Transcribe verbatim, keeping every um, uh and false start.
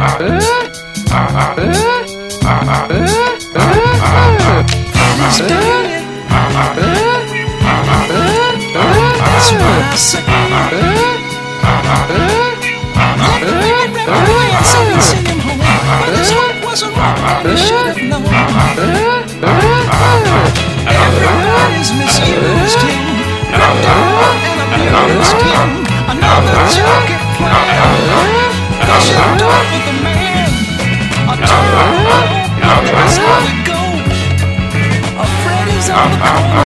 Everybody's misused him, and abused him. Another token